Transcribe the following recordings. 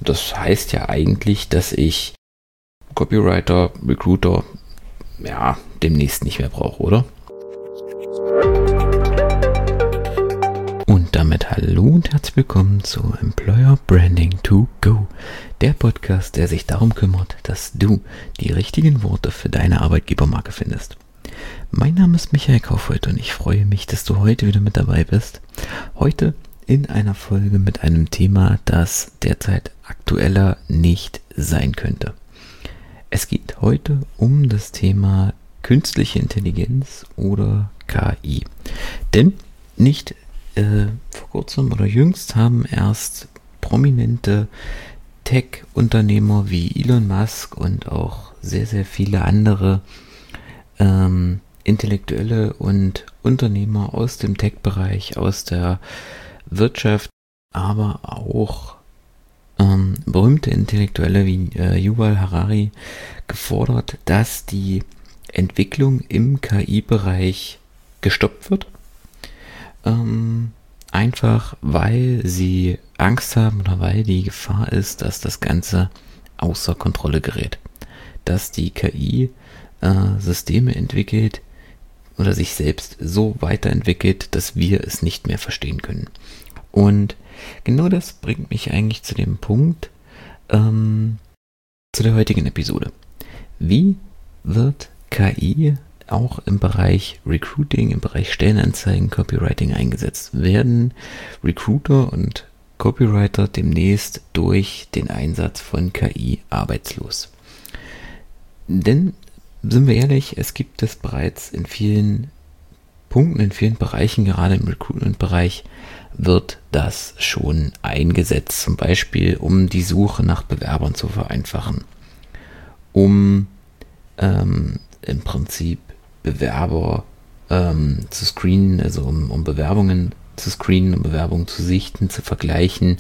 Das heißt ja eigentlich, dass ich Copywriter, Recruiter, demnächst nicht mehr brauche, oder? Und damit hallo und herzlich willkommen zu Employer Branding to Go, der Podcast, der sich darum kümmert, dass du die richtigen Worte für deine Arbeitgebermarke findest. Mein Name ist Michael Kaufhold und ich freue mich, dass du heute wieder mit dabei bist. Heute in einer Folge mit einem Thema, das derzeit aktueller nicht sein könnte. Es geht heute um das Thema künstliche Intelligenz oder KI. Denn nicht vor kurzem oder jüngst haben erst prominente Tech-Unternehmer wie Elon Musk und auch sehr, sehr viele andere Intellektuelle und Unternehmer aus dem Tech-Bereich, aus der Wirtschaft, aber auch berühmte Intellektuelle wie Yuval Harari gefordert, dass die Entwicklung im KI-Bereich gestoppt wird. Einfach weil sie Angst haben oder weil die Gefahr ist, dass das Ganze außer Kontrolle gerät. Dass die KI Systeme entwickelt oder sich selbst so weiterentwickelt, dass wir es nicht mehr verstehen können. Und genau das bringt mich eigentlich zu dem Punkt, zu der heutigen Episode. Wie wird KI auch im Bereich Recruiting, im Bereich Stellenanzeigen, Copywriting eingesetzt? Werden Recruiter und Copywriter demnächst durch den Einsatz von KI arbeitslos? Denn, sind wir ehrlich, es gibt es bereits in vielen Punkten, in vielen Bereichen, gerade im Recruitment-Bereich, wird das schon eingesetzt. Zum Beispiel, um die Suche nach Bewerbern zu vereinfachen. Um im Prinzip Bewerber zu screenen, also um Bewerbungen zu screenen, um Bewerbungen zu sichten, zu vergleichen,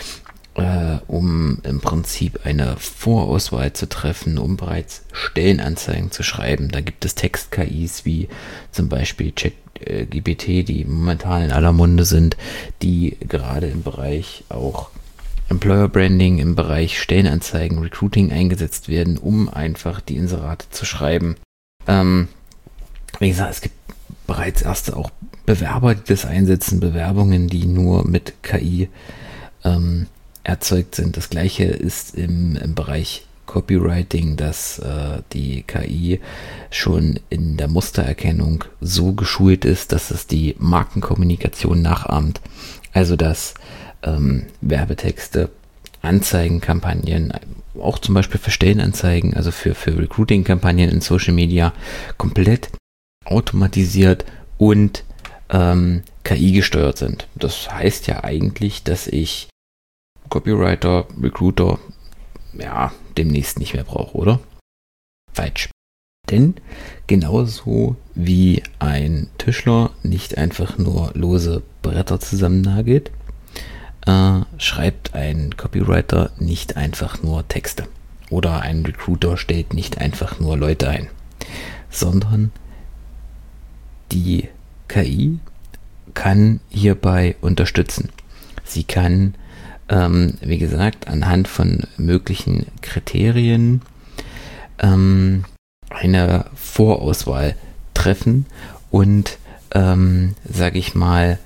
um im Prinzip eine Vorauswahl zu treffen, um bereits Stellenanzeigen zu schreiben. Da gibt es Text-KIs wie zum Beispiel ChatGPT, die momentan in aller Munde sind, die gerade im Bereich auch Employer Branding, im Bereich Stellenanzeigen, Recruiting eingesetzt werden, um einfach die Inserate zu schreiben. Wie gesagt, es gibt bereits erste auch Bewerber, die das einsetzen, Bewerbungen, die nur mit KI erzeugt sind. Das gleiche ist im Bereich Copywriting, dass die KI schon in der Mustererkennung so geschult ist, dass es die Markenkommunikation nachahmt. Also dass Werbetexte, Anzeigenkampagnen, auch zum Beispiel für Stellenanzeigen, also für Recruiting-Kampagnen in Social Media, komplett automatisiert und KI gesteuert sind. Das heißt ja eigentlich, dass ich Copywriter, Recruiter, demnächst nicht mehr brauche, oder? Falsch. Denn genauso wie ein Tischler nicht einfach nur lose Bretter zusammennagelt, schreibt ein Copywriter nicht einfach nur Texte. Oder ein Recruiter stellt nicht einfach nur Leute ein. Sondern die KI kann hierbei unterstützen. Sie kann, wie gesagt, anhand von möglichen Kriterien eine Vorauswahl treffen und, sage ich mal,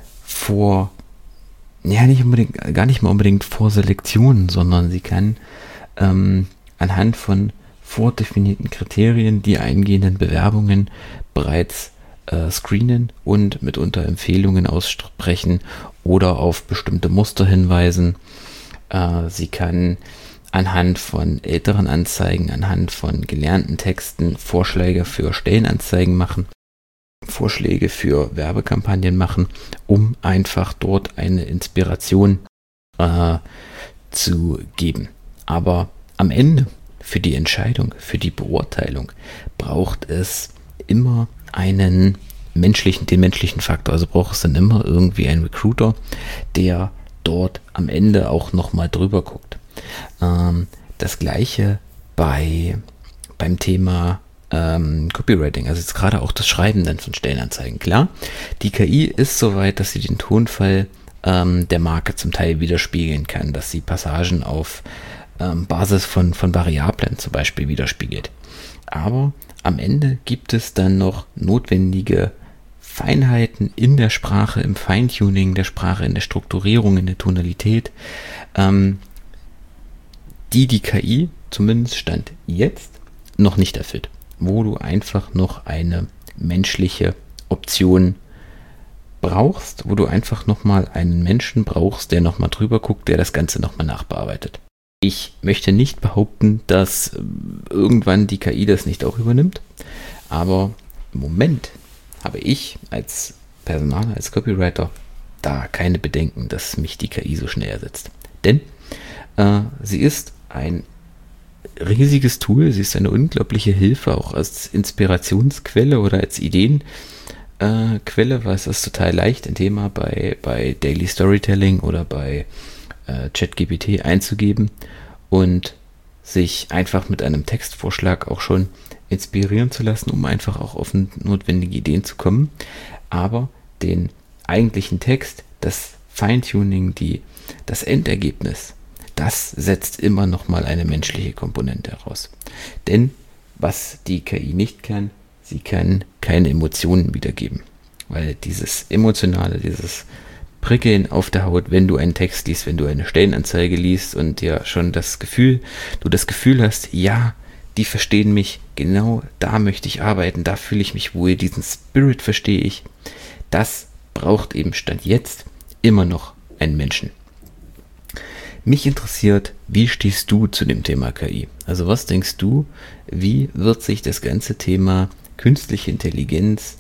gar nicht mal unbedingt Vorselektionen, sondern sie kann anhand von vordefinierten Kriterien die eingehenden Bewerbungen bereits screenen und mitunter Empfehlungen aussprechen oder auf bestimmte Muster hinweisen. Sie kann anhand von älteren Anzeigen, anhand von gelernten Texten Vorschläge für Stellenanzeigen machen, Vorschläge für Werbekampagnen machen, um einfach dort eine Inspiration zu geben. Aber am Ende für die Entscheidung, für die Beurteilung braucht es immer den menschlichen Faktor. Also braucht es dann immer irgendwie einen Recruiter, der dort am Ende auch nochmal drüber guckt. Das gleiche beim Thema Copywriting, also jetzt gerade auch das Schreiben dann von Stellenanzeigen. Klar, die KI ist soweit, dass sie den Tonfall der Marke zum Teil widerspiegeln kann, dass sie Passagen auf Basis von Variablen zum Beispiel widerspiegelt. Aber am Ende gibt es dann noch notwendige Feinheiten in der Sprache, im Feintuning der Sprache, in der Strukturierung, in der Tonalität, die KI, zumindest Stand jetzt, noch nicht erfüllt. Wo du einfach noch eine menschliche Option brauchst, wo du einfach nochmal einen Menschen brauchst, der nochmal drüber guckt, der das Ganze nochmal nachbearbeitet. Ich möchte nicht behaupten, dass irgendwann die KI das nicht auch übernimmt, aber im Moment habe ich als Personaler, als Copywriter da keine Bedenken, dass mich die KI so schnell ersetzt. Denn sie ist ein riesiges Tool, sie ist eine unglaubliche Hilfe, auch als Inspirationsquelle oder als Ideenquelle, weil es ist total leicht, ein Thema bei Daily Storytelling oder bei ChatGPT einzugeben und sich einfach mit einem Textvorschlag auch schon inspirieren zu lassen, um einfach auch auf notwendige Ideen zu kommen. Aber den eigentlichen Text, das Feintuning, das Endergebnis, das setzt immer noch mal eine menschliche Komponente heraus. Denn was die KI nicht kann, sie kann keine Emotionen wiedergeben. Weil dieses Emotionale, dieses Prickeln auf der Haut, wenn du einen Text liest, wenn du eine Stellenanzeige liest und dir schon du das Gefühl hast, ja, die verstehen mich, genau da möchte ich arbeiten, da fühle ich mich wohl, diesen Spirit verstehe ich. Das braucht eben Stand jetzt immer noch einen Menschen. Mich interessiert, wie stehst du zu dem Thema KI? Also was denkst du, wie wird sich das ganze Thema künstliche Intelligenz,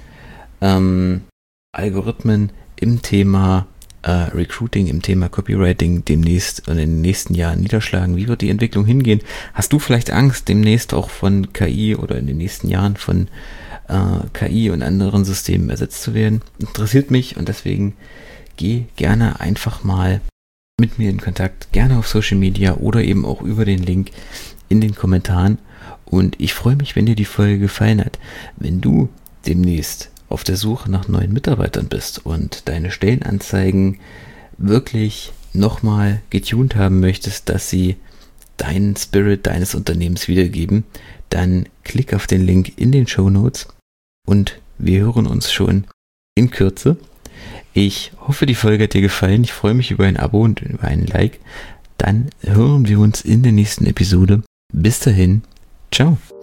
Algorithmen im Thema Recruiting, im Thema Copywriting demnächst und in den nächsten Jahren niederschlagen? Wie wird die Entwicklung hingehen? Hast du vielleicht Angst, demnächst auch von KI oder in den nächsten Jahren von KI und anderen Systemen ersetzt zu werden? Interessiert mich und deswegen geh gerne einfach mal mit mir in Kontakt, gerne auf Social Media oder eben auch über den Link in den Kommentaren. Und ich freue mich, wenn dir die Folge gefallen hat. Wenn du demnächst auf der Suche nach neuen Mitarbeitern bist und deine Stellenanzeigen wirklich nochmal getuned haben möchtest, dass sie deinen Spirit deines Unternehmens wiedergeben, dann klick auf den Link in den Shownotes und wir hören uns schon in Kürze. Ich hoffe, die Folge hat dir gefallen. Ich freue mich über ein Abo und über einen Like. Dann hören wir uns in der nächsten Episode. Bis dahin. Ciao.